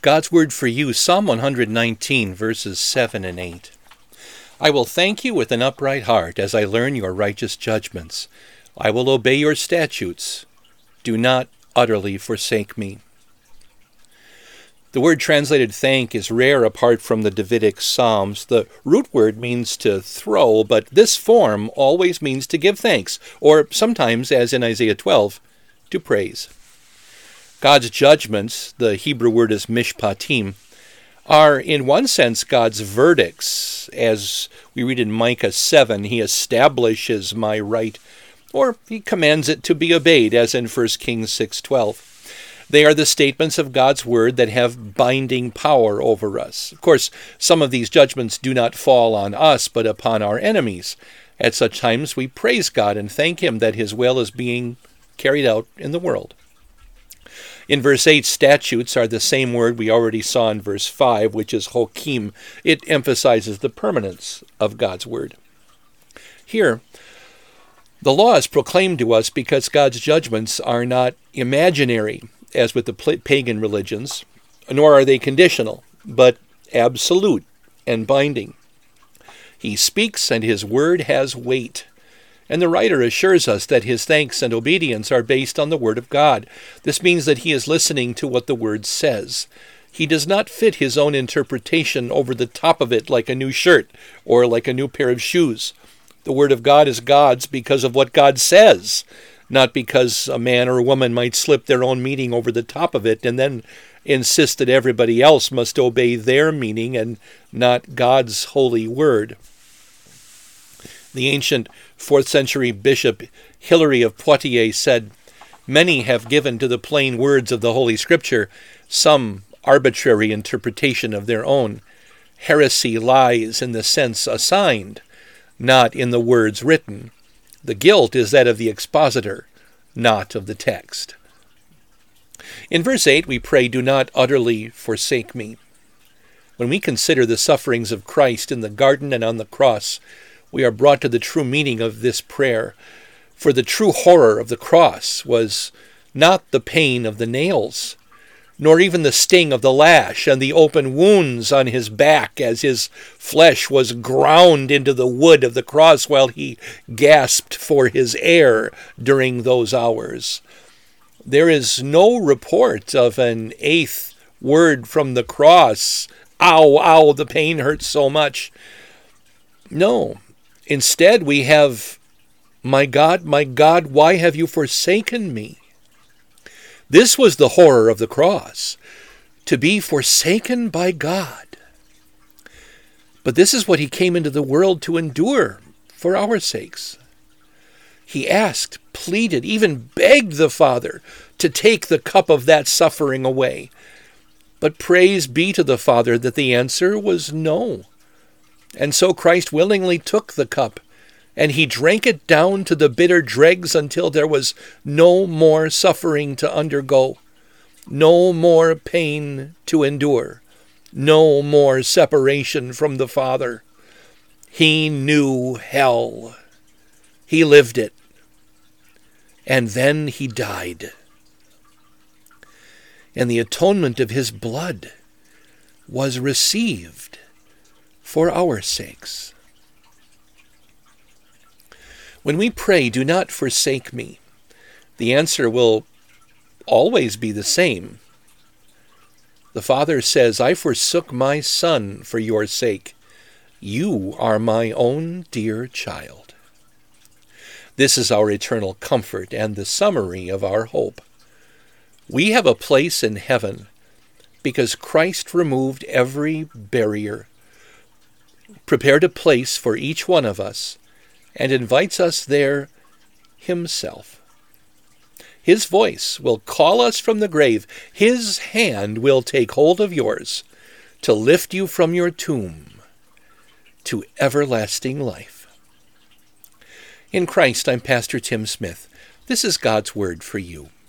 God's word for you, Psalm 119, verses 7 and 8. I will thank you with an upright heart as I learn your righteous judgments. I will obey your statutes. Do not utterly forsake me. The word translated thank is rare apart from the Davidic Psalms. The root word means to throw, but this form always means to give thanks, or sometimes, as in Isaiah 12, to praise. God's judgments, the Hebrew word is mishpatim, are in one sense God's verdicts. As we read in Micah 7, he establishes my right, or he commands it to be obeyed, as in 1 Kings 6:12. They are the statements of God's word that have binding power over us. Of course, some of these judgments do not fall on us, but upon our enemies. At such times we praise God and thank him that his will is being carried out in the world. In verse 8, statutes are the same word we already saw in verse 5, which is hokim. It emphasizes the permanence of God's word. Here, the law is proclaimed to us because God's judgments are not imaginary, as with the pagan religions, nor are they conditional, but absolute and binding. He speaks and his word has weight. And the writer assures us that his thanks and obedience are based on the word of God. This means that he is listening to what the word says. He does not fit his own interpretation over the top of it like a new shirt or like a new pair of shoes. The word of God is God's because of what God says, not because a man or a woman might slip their own meaning over the top of it and then insist that everybody else must obey their meaning and not God's holy word. The ancient 4th century bishop Hilary of Poitiers said, "Many have given to the plain words of the Holy Scripture some arbitrary interpretation of their own. Heresy lies in the sense assigned, not in the words written. The guilt is that of the expositor, not of the text." In verse 8 we pray, "Do not utterly forsake me." When we consider the sufferings of Christ in the garden and on the cross, we are brought to the true meaning of this prayer. For the true horror of the cross was not the pain of the nails, nor even the sting of the lash and the open wounds on his back as his flesh was ground into the wood of the cross while he gasped for his air during those hours. There is no report of an eighth word from the cross, "Ow, ow, the pain hurts so much." No. Instead, we have, my God, why have you forsaken me?" This was the horror of the cross, to be forsaken by God. But this is what he came into the world to endure for our sakes. He asked, pleaded, even begged the Father to take the cup of that suffering away. But praise be to the Father that the answer was no. And so Christ willingly took the cup, and he drank it down to the bitter dregs until there was no more suffering to undergo, no more pain to endure, no more separation from the Father. He knew hell. He lived it. And then he died. And the atonement of his blood was received for our sakes. When we pray, "Do not forsake me," the answer will always be the same. The Father says, "I forsook my Son for your sake. You are my own dear child." This is our eternal comfort and the summary of our hope. We have a place in heaven because Christ removed every barrier, prepared a place for each one of us, and invites us there himself. His voice will call us from the grave. His hand will take hold of yours to lift you from your tomb to everlasting life. In Christ, I'm Pastor Tim Smith. This is God's Word for you.